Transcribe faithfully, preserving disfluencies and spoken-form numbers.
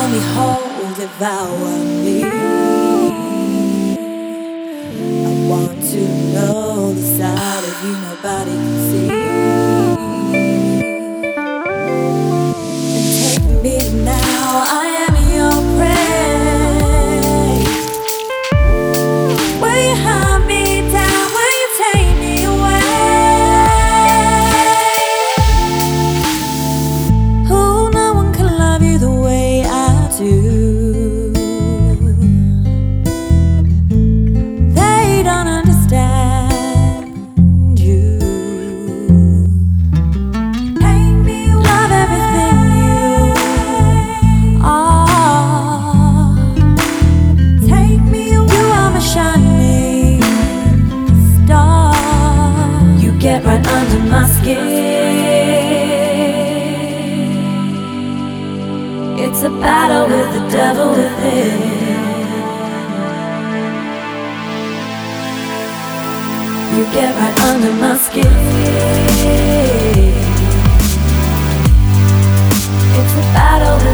me whole, devour me. I want to know the side of you nobody can see. And take me now, I am your prey. Will you hunt me down? Will you take me away? Oh, no one can love you the way I do. They don't understand you. Make me love everything you are. Take me away. You are my shining star. You get right under my skin. It's a battle with the devil within. You get right under my skin. It's a battle with